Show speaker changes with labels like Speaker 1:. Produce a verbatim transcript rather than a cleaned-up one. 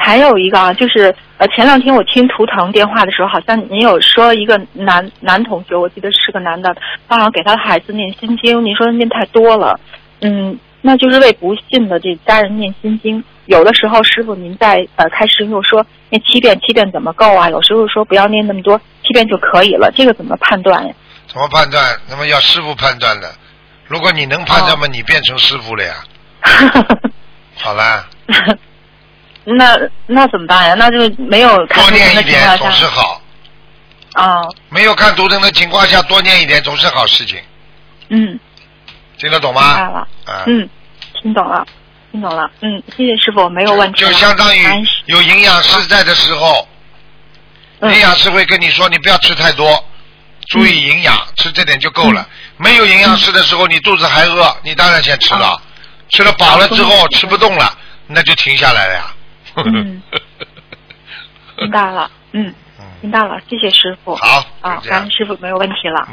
Speaker 1: 还有一个啊，就是呃，前两天我听图腾电话的时候，好像您有说一个男男同学，我记得是个男的，他好像给他的孩子念心经，您说念太多了，嗯，那就是为不信的这家人念心经。有的时候师傅您在呃开始又说念七遍，七遍怎么够啊？有时候说不要念那么多，七遍就可以了，这个怎么判断呀？
Speaker 2: 怎么判断？那么要师傅判断的。如果你能判断嘛，哦、你变成师傅了呀。好啦。
Speaker 1: 那那怎么办呀？那就没有看图腾的情况下
Speaker 2: 多念一点总是好。
Speaker 1: 哦。
Speaker 2: 没有看图腾的情况下多念一点总是好事情。
Speaker 1: 嗯。
Speaker 2: 听得懂吗？
Speaker 1: 明白了。啊、嗯，听懂了，听懂了。嗯，谢谢师傅，没有问题。
Speaker 2: 就相当于有营养师在的时候，嗯、营养师会跟你说你不要吃太多，注意营养，嗯、吃这点就够了。嗯、没有营养师的时候，你肚子还饿，你当然先吃了，哦、吃了饱了之后、哦、吃不动了，那就停下来了呀。
Speaker 1: 嗯，明白了，嗯，明白了，谢谢师傅。
Speaker 2: 好，
Speaker 1: 啊，感恩师傅，没有问题了。